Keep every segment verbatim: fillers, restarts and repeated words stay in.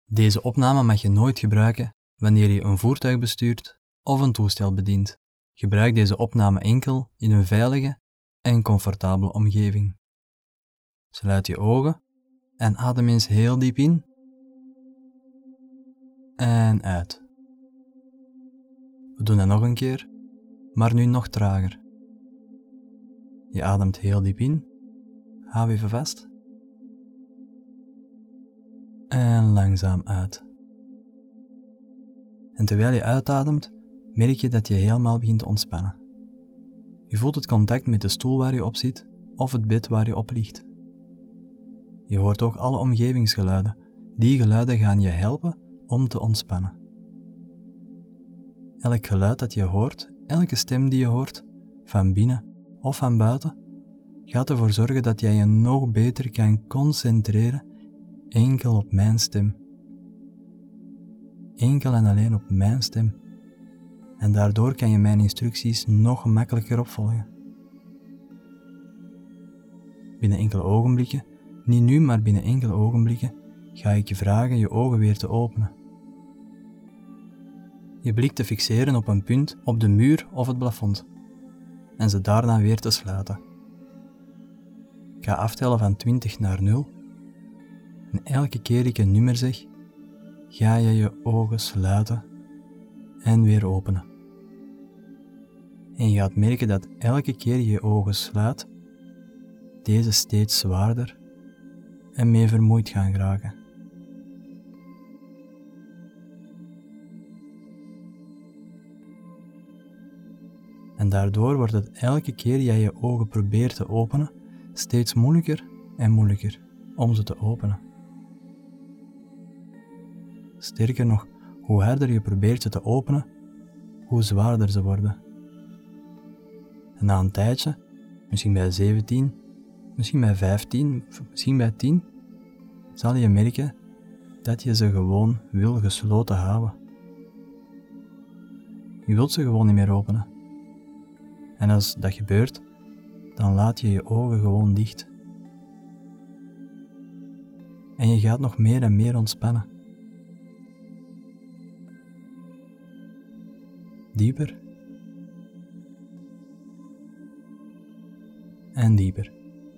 Deze opname mag je nooit gebruiken wanneer je een voertuig bestuurt of een toestel bedient. Gebruik deze opname enkel in een veilige en comfortabele omgeving. Sluit je ogen en adem eens heel diep in en uit. We doen dat nog een keer, maar nu nog trager. Je ademt heel diep in, hou even vast en langzaam uit. En terwijl je uitademt, merk je dat je helemaal begint te ontspannen. Je voelt het contact met de stoel waar je op zit of het bed waar je op ligt. Je hoort ook alle omgevingsgeluiden. Die geluiden gaan je helpen om te ontspannen. Elk geluid dat je hoort, elke stem die je hoort, van binnen of van buiten, gaat ervoor zorgen dat jij je nog beter kan concentreren enkel op mijn stem. Enkel en alleen op mijn stem. En daardoor kan je mijn instructies nog makkelijker opvolgen. Binnen enkele ogenblikken, niet nu maar binnen enkele ogenblikken, ga ik je vragen je ogen weer te openen. Je blik te fixeren op een punt op de muur of het plafond. En ze daarna weer te sluiten. Ik ga aftellen van twintig naar nul. En elke keer ik een nummer zeg, ga je je ogen sluiten en weer openen. En je gaat merken dat elke keer je je ogen sluit, deze steeds zwaarder en meer vermoeid gaan geraken. En daardoor wordt het elke keer jij je ogen probeert te openen, steeds moeilijker en moeilijker om ze te openen. Sterker nog, hoe harder je probeert ze te openen, hoe zwaarder ze worden. En na een tijdje, misschien bij zeventien, misschien bij vijftien, misschien bij tien, zal je merken dat je ze gewoon wil gesloten houden. Je wilt ze gewoon niet meer openen. En als dat gebeurt, dan laat je je ogen gewoon dicht. En je gaat nog meer en meer ontspannen. Dieper. En dieper.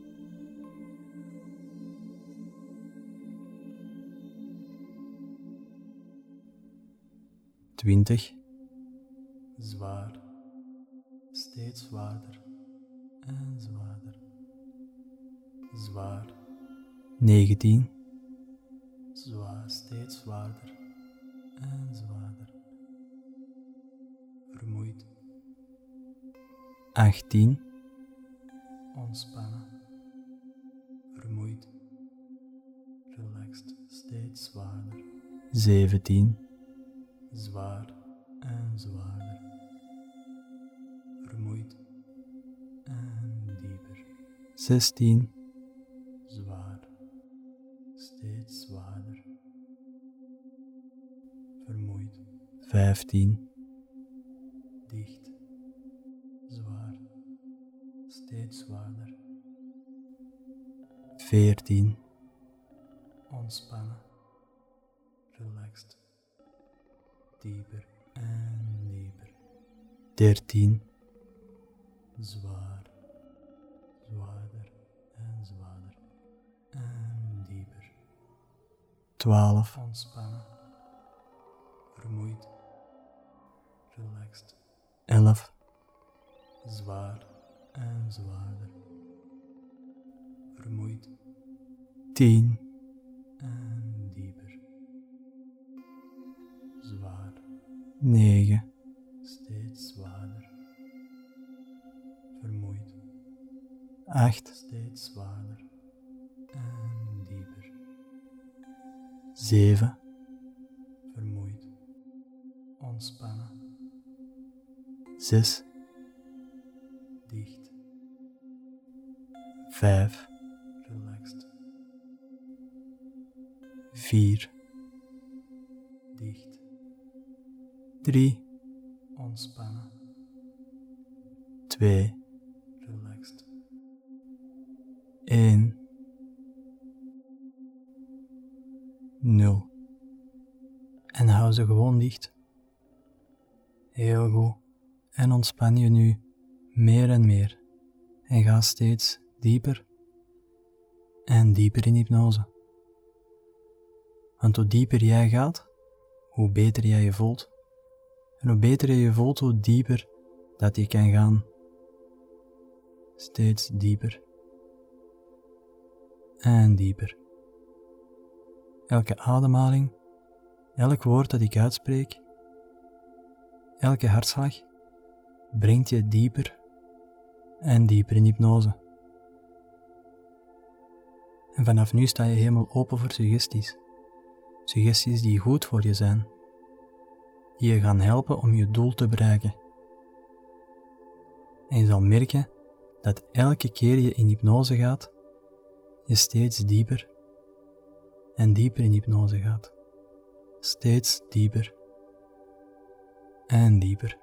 Twintig. Zwaar. Steeds zwaarder. En zwaarder. Zwaar. Negentien. Zwaar. Steeds zwaarder. En zwaarder. Vermoeid. Achttien. Ontspannen. Vermoeid. Relaxed. Steeds zwaarder. Zeventien. Zwaar en zwaarder. Vermoeid en dieper. Zestien. Zwaar. Steeds zwaarder. Vermoeid. Vijftien. Dicht. Zwaar. Steeds zwaarder. Veertien. Ontspannen. Relaxed. Dieper en dieper. Dertien. Zwaar. Zwaarder en zwaarder. En dieper. Twaalf. Ontspannen. Vermoeid. Relaxed. Elf. Zwaar en zwaarder. Vermoeid. Tien. En dieper. Zwaar. Negen. Steeds zwaarder. Vermoeid. Acht. Steeds zwaarder. En dieper. Zeven. Vermoeid. Ontspannen. Zes. Dicht. Vijf. Relaxed. Vier. Dicht. Drie. Ontspannen. Twee. Relaxed. Eén. Nul. En hou ze gewoon dicht. Heel goed. En ontspan je nu meer en meer. En ga steeds dieper en dieper in hypnose. Want hoe dieper jij gaat, hoe beter jij je voelt. En hoe beter je je voelt, hoe dieper dat je kan gaan. Steeds dieper. En dieper. Elke ademhaling, elk woord dat ik uitspreek, elke hartslag, brengt je dieper en dieper in hypnose. En vanaf nu sta je helemaal open voor suggesties. Suggesties die goed voor je zijn. Die je gaan helpen om je doel te bereiken. En je zal merken dat elke keer je in hypnose gaat, je steeds dieper en dieper in hypnose gaat. Steeds dieper en dieper.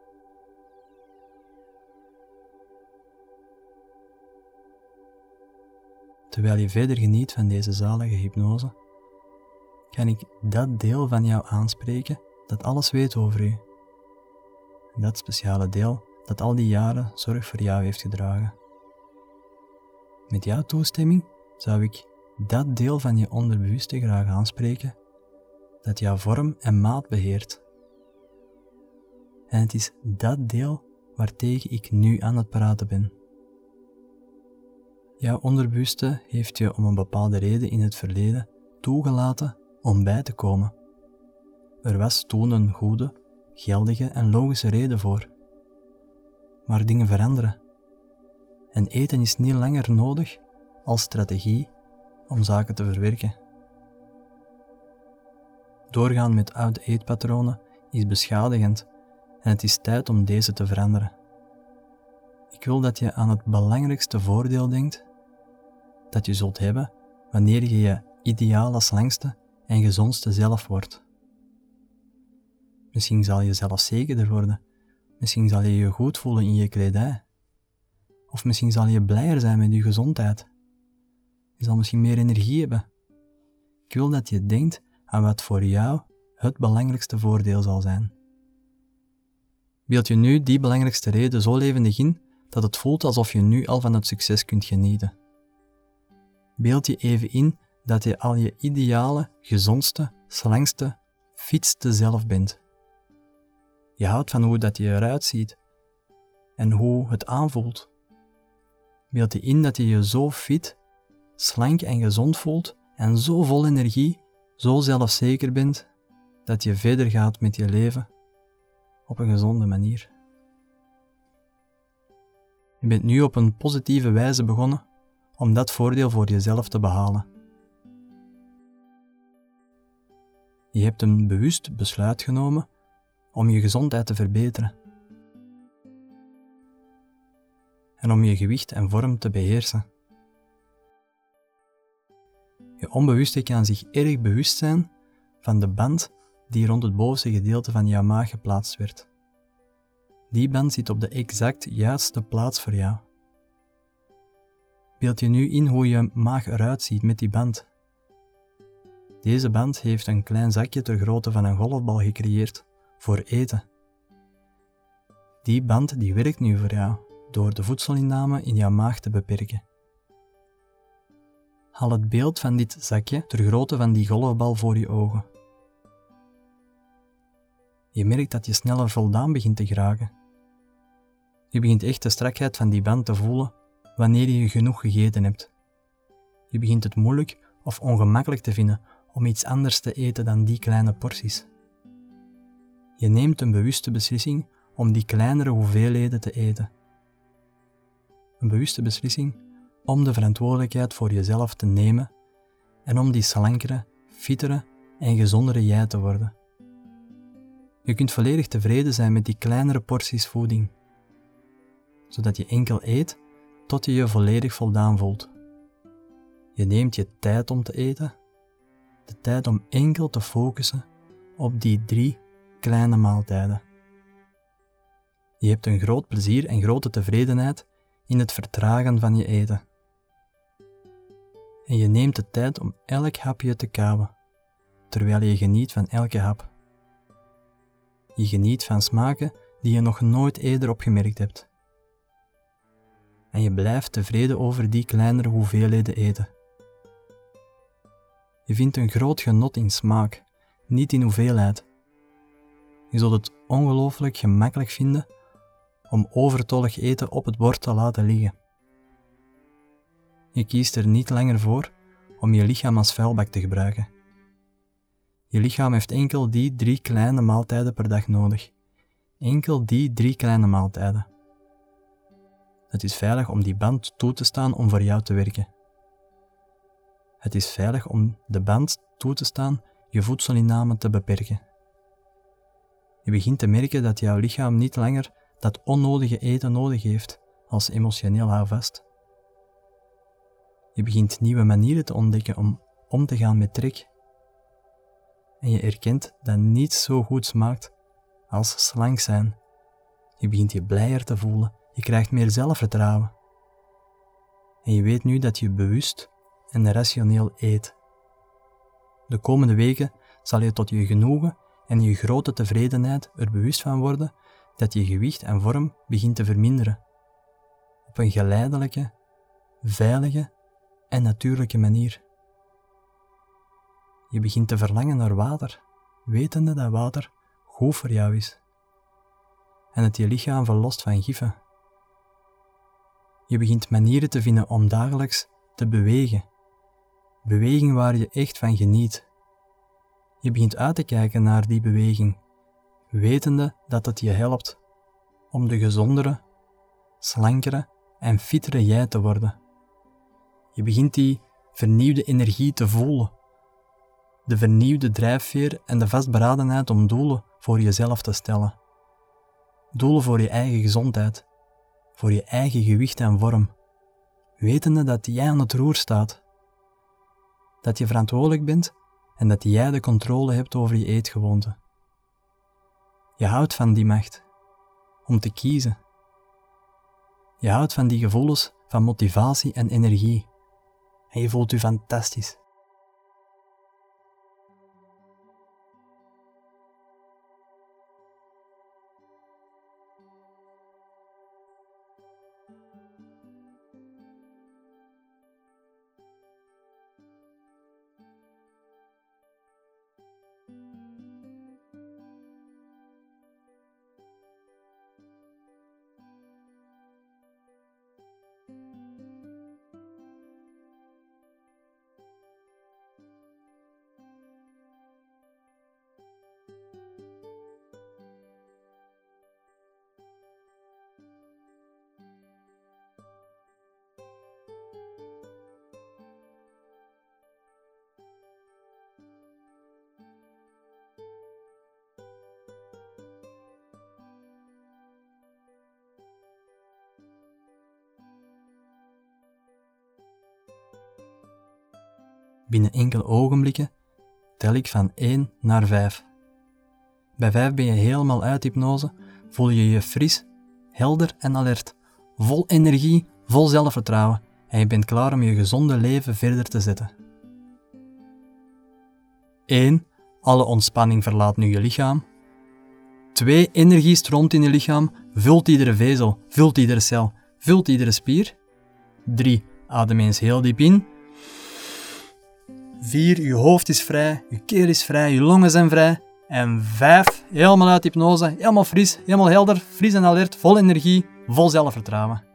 Terwijl je verder geniet van deze zalige hypnose, kan ik dat deel van jou aanspreken dat alles weet over u. Dat speciale deel dat al die jaren zorg voor jou heeft gedragen. Met jouw toestemming zou ik dat deel van je onderbewuste graag aanspreken dat jouw vorm en maat beheert. En het is dat deel waartegen ik nu aan het praten ben. Jouw onderbewuste heeft je om een bepaalde reden in het verleden toegelaten om bij te komen. Er was toen een goede, geldige en logische reden voor. Maar dingen veranderen. En eten is niet langer nodig als strategie om zaken te verwerken. Doorgaan met oude eetpatronen is beschadigend en het is tijd om deze te veranderen. Ik wil dat je aan het belangrijkste voordeel denkt dat je zult hebben wanneer je je ideale, slangste en gezondste zelf wordt. Misschien zal je zelfzekerder worden, misschien zal je je goed voelen in je kledij, of misschien zal je blijer zijn met je gezondheid. Je zal misschien meer energie hebben. Ik wil dat je denkt aan wat voor jou het belangrijkste voordeel zal zijn. Beeld je nu die belangrijkste reden zo levendig in dat het voelt alsof je nu al van het succes kunt genieten. Beeld je even in dat je al je ideale, gezondste, slangste, fitste zelf bent. Je houdt van hoe dat je eruit ziet en hoe het aanvoelt. Beeld je in dat je je zo fit, slank en gezond voelt en zo vol energie, zo zelfzeker bent, dat je verder gaat met je leven op een gezonde manier. Je bent nu op een positieve wijze begonnen om dat voordeel voor jezelf te behalen. Je hebt een bewust besluit genomen om je gezondheid te verbeteren en om je gewicht en vorm te beheersen. Je onbewuste kan zich erg bewust zijn van de band die rond het bovenste gedeelte van jouw maag geplaatst werd. Die band zit op de exact juiste plaats voor jou. Beeld je nu in hoe je maag eruit ziet met die band. Deze band heeft een klein zakje ter grootte van een golfbal gecreëerd voor eten. Die band die werkt nu voor jou door de voedselinname in jouw maag te beperken. Haal het beeld van dit zakje ter grootte van die golfbal voor je ogen. Je merkt dat je sneller voldaan begint te geraken. Je begint echt de strakheid van die band te voelen wanneer je genoeg gegeten hebt. Je begint het moeilijk of ongemakkelijk te vinden om iets anders te eten dan die kleine porties. Je neemt een bewuste beslissing om die kleinere hoeveelheden te eten. Een bewuste beslissing om de verantwoordelijkheid voor jezelf te nemen en om die slankere, fittere en gezondere jij te worden. Je kunt volledig tevreden zijn met die kleinere porties voeding, zodat je enkel eet tot je je volledig voldaan voelt. Je neemt je tijd om te eten, de tijd om enkel te focussen op die drie kleine maaltijden. Je hebt een groot plezier en grote tevredenheid in het vertragen van je eten. En je neemt de tijd om elk hapje te kauwen, terwijl je geniet van elke hap. Je geniet van smaken die je nog nooit eerder opgemerkt hebt. En je blijft tevreden over die kleinere hoeveelheden eten. Je vindt een groot genot in smaak, niet in hoeveelheid. Je zult het ongelooflijk gemakkelijk vinden om overtollig eten op het bord te laten liggen. Je kiest er niet langer voor om je lichaam als vuilbak te gebruiken. Je lichaam heeft enkel die drie kleine maaltijden per dag nodig. Enkel die drie kleine maaltijden. Het is veilig om die band toe te staan om voor jou te werken. Het is veilig om de band toe te staan je voedselinname te beperken. Je begint te merken dat jouw lichaam niet langer dat onnodige eten nodig heeft als emotioneel houvast. Je begint nieuwe manieren te ontdekken om om te gaan met trek. En je erkent dat niets zo goed smaakt als slank zijn. Je begint je blijer te voelen, je krijgt meer zelfvertrouwen. En je weet nu dat je bewust en rationeel eet. De komende weken zal je tot je genoegen en je grote tevredenheid er bewust van worden dat je gewicht en vorm begint te verminderen. Op een geleidelijke, veilige en natuurlijke manier. Je begint te verlangen naar water, wetende dat water goed voor jou is. En het je lichaam verlost van giffen. Je begint manieren te vinden om dagelijks te bewegen. Beweging waar je echt van geniet. Je begint uit te kijken naar die beweging, wetende dat het je helpt om de gezondere, slankere en fitere jij te worden. Je begint die vernieuwde energie te voelen, de vernieuwde drijfveer en de vastberadenheid om doelen voor jezelf te stellen. Doelen voor je eigen gezondheid, voor je eigen gewicht en vorm, wetende dat jij aan het roer staat, dat je verantwoordelijk bent en dat jij de controle hebt over je eetgewoonten. Je houdt van die macht, om te kiezen. Je houdt van die gevoelens van motivatie en energie. En je voelt je fantastisch. Binnen enkele ogenblikken tel ik van één naar vijf. Bij vijf ben je helemaal uit hypnose, voel je je fris, helder en alert, vol energie, vol zelfvertrouwen en je bent klaar om je gezonde leven verder te zetten. één. Alle ontspanning verlaat nu je lichaam. twee. Energie stroomt in je lichaam, vult iedere vezel, vult iedere cel, vult iedere spier. drie. Adem eens heel diep in. vier. Je hoofd is vrij, je keel is vrij, je longen zijn vrij. En vijf. Helemaal uit hypnose, helemaal fris, helemaal helder, fris en alert, vol energie, vol zelfvertrouwen.